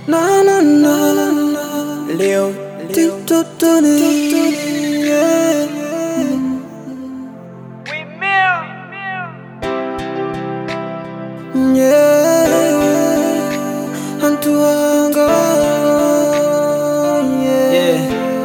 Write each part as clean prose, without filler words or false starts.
Na na na Leo Titutuni yeah. Yeah Antuanga yeah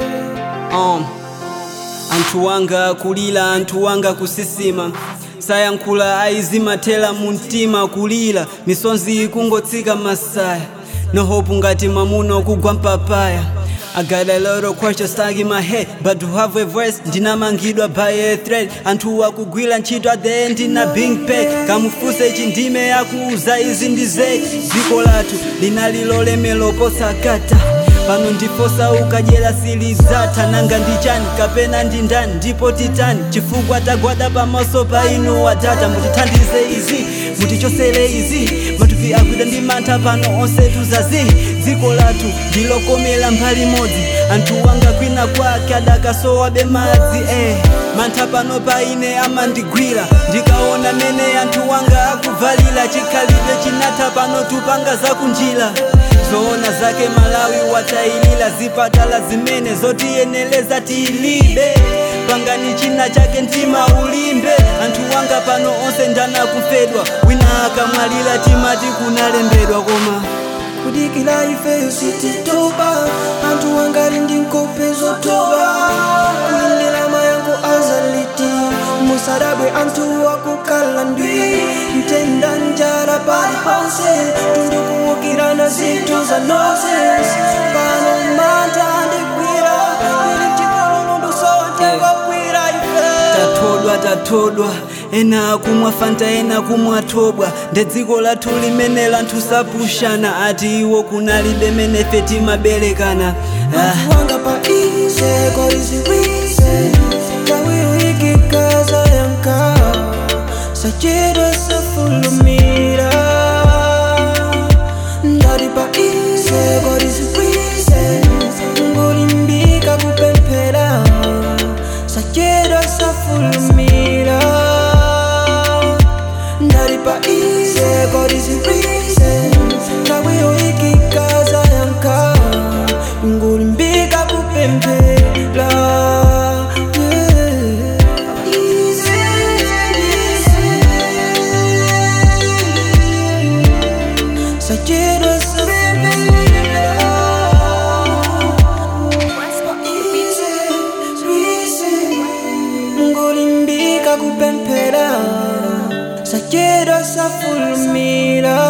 Antuwanga kulila, antuwanga kusisima sayankhula aizimathela muntima kulila misonzi ikungotsika masaya no hope ngati mamuno kugwa mpapaya. I got a lot of questions stuck in my head, but to have a voice ndinamangidwa by a thread. Anthu akugwira ntchito at the end na being paid. Kamufuse chindime yakuuza izi ndize dziko lathu linalilolemelo posakata pano ndiposa ukajela silizata nanga ndichani kapena ndindani ndipo titani chifukwa tagwada pamaso pa inu watata mutithandize izi mutichosele izi matupi agwida ndi mantha pano onse tuzazi dziko lathu ndilokomela mbali modzi anthu wanga kwina kwake adakasowabe madzi mantha pano pa ine amandigwira ndikaona mene anthu wanga akuvalira chikhalidwe chinatha pano tupanga zakunjira zoona zake Malawi watailila zipatala zimene zotiyeneleza tilibe pangani china chake ntima ulimbe anthu wanga pano onse ndana kufedwa wina akamwalira timati kunalembedwa koma kudikila ife usititoba anthu wanga lindi nkope zotoba kulindila mayango azaliti musadabwe anthu wakukala ndwi mtenda njala pali ponse tundukuwukirana zinthu za noses pano mantha ndikwira ili chikolonondo sotengakwira ife tatodwa ena akumwa fanta ena kumwa tobwa ndedziko lathu limene lanthu sapushana ati iwo kunalibe mene feti maberekana anthu wanga pa ize koriziwize kawiyo ikikaza yanka sachedwa safulumira ndari pa ize koriziwize ngolimbika kupemphera sachedwa safulumira ndari pa ize koriziwize kawiyo ikikaza yanka ngolimbika kupemphera Sajeda ngolimbika kupemphera Sajeda safulumira